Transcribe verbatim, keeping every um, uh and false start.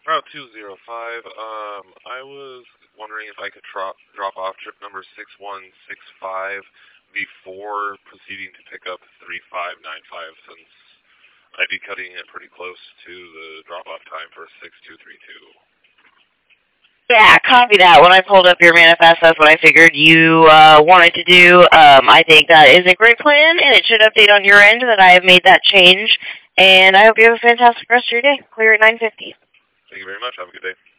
Route two zero five, um, I was wondering if I could drop, drop off trip number six one six five before proceeding to pick up three five nine five, since I'd be cutting it pretty close to the drop-off time for six two three two. Yeah, copy that. When I pulled up your manifest, that's what I figured you uh, wanted to do. Um, I think that is a great plan, and it should update on your end that I have made that change. And I hope you have a fantastic rest of your day. Clear at nine fifty. Thank you very much. Have a good day.